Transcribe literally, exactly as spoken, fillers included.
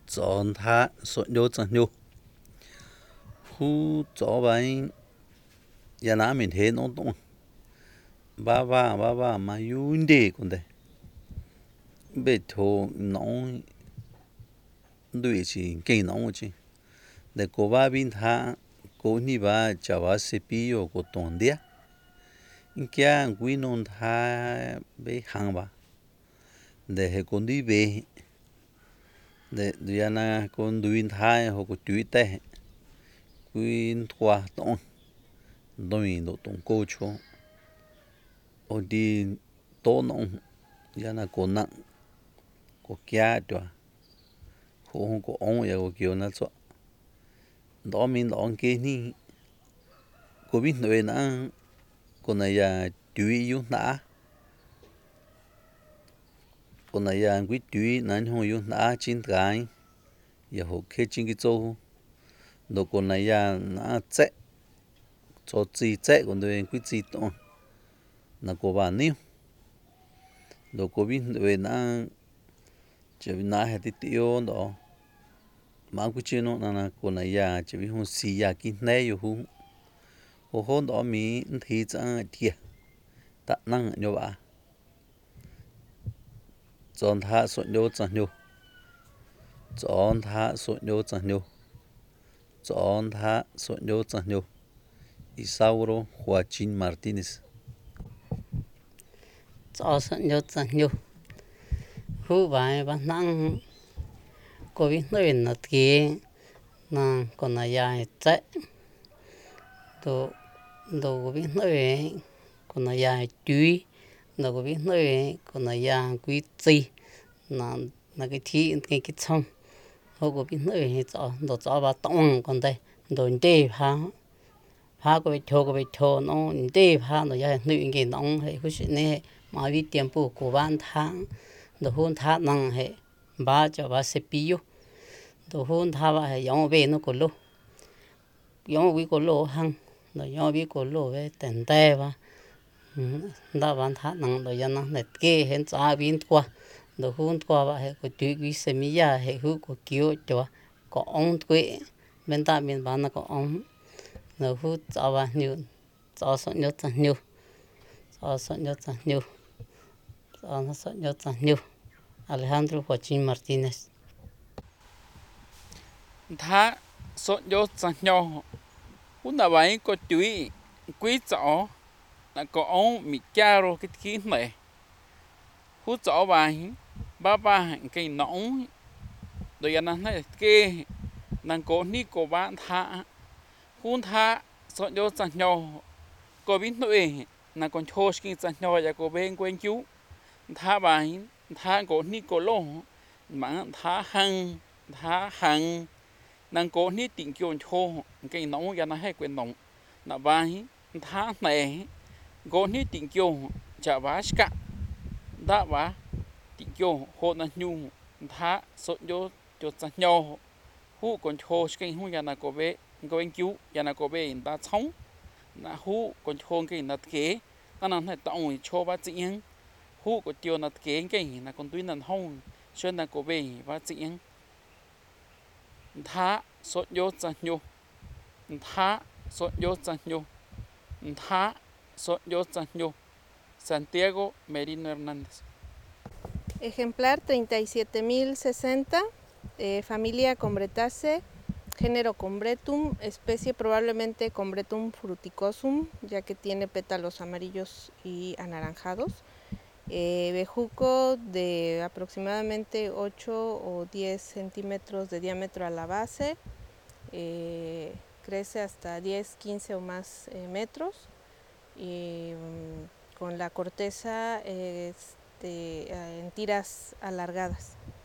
chọn tha so yo chọn yo hu cho bạn ya na mình thế nó tung ba ba ba ba mà yun đi còn đây bị thô nó đuổi chỉ cái nó chứ để cô ba bin tha cô ni ba chả ba se pi yo cô tông dia kia quy non tha bị hàng ba để hệ con đi về để ya na con đuổi tha họ có đuổi té quy thua tông đuổi nó tông cô cho ở đi to nó ya na con nặng có kia đó không có ông ya có kiểu na cho đó mình đó cái ni có biết nói na con này ya đuổi yêu na con này ya quý đuổi nãy hôm yêu na chín cái ya học cái chín cái chỗ đó con này ya na chết cho chi chết con đây quý chi to na có bạn níu đó có biết nói na chỉ biết na hết tiêu đó mà quý chi nó na con này ya chỉ biết hôm xì ya kinh này yêu hú hồ hôm đó mình thì chẳng thiệt tạ năng nhớ bà chọn tha soạn nhớ chẳng nhớ chọn tha soạn nhớ chẳng nhớ chọn tha soạn nhớ chẳng nhớ Isauro Joaquín Martínez chọn soạn nhớ chẳng nhớ hú bài bà năng có biết nói nó kia na còn là dài chạy đồ đồ có biết nói còn là dài chuối đồ có biết nói còn là dài quý chi là là cái thi cái cái xong họ có biết nói cho đồ cho bà tông còn đây đồ đê phá phá có bị thô có bị thô nó đê phá nó dài nữ cái nông hay cái chuyện này mà vì tiền bù của ban tháng đồ hôn tháng năng hay ba cho ba sẽ pi đồ hôn thà bà hay giống về nó có lô giống với có lô hăng rồi giống với có lô với tiền tệ và đã bán thà năng rồi giờ nó để kê hiện trả biến qua đồ hôn qua bà hay có tùy quý xem mi ya hay hú có kiểu cho có ông quê bên ta bên bán nó có ông đồ hú trả bà nhiều trả số nhiều trả nhiều trả số nhiều trả nhiều trả số nhiều trả nhiều Alejandro Joaquín Martínez tha so yo sang nhau hú na vậy có chuối quý chó là có ông mi caro cái khí này hú chó vậy ba ba cái nóng rồi anh nói cái nàng có ní có bạn tha hú tha so yo sang nhau có biết nói là còn thôi cái sang nhau ya có bên quên chú tha vậy tha có ní có lô mà tha hăng tha hăng nàng cố ní tỉnh kiồn thô cái nóng ya nó hay quên nóng là vai tháng này cố ní tỉnh kiồn chả vá cả đã vá tỉnh kiồn hồ là nhu thá sốt vô cho sang nhau hú còn thô cái hú ya nó có bé có anh cứu ya nó có bé ta sống là hú còn thô cái nó kế ta làm hay tạo cho ba chị em hú có tiêu nó kế cái là còn tuy là hông cho nên có bé ba chị em tha so yo cha nyu tha so yo cha nyu tha so yo cha nyu Santiago Merino Hernández. Ejemplar treinta y siete mil sesenta, eh, familia Combretaceae, género Combretum, especie probablemente Combretum fruticosum, ya que tiene pétalos amarillos y anaranjados. Eh, bejuco de aproximadamente ocho o diez centímetros de diámetro a la base, eh, crece hasta diez, quince o más eh, metros y um, con la corteza eh, este, en tiras alargadas.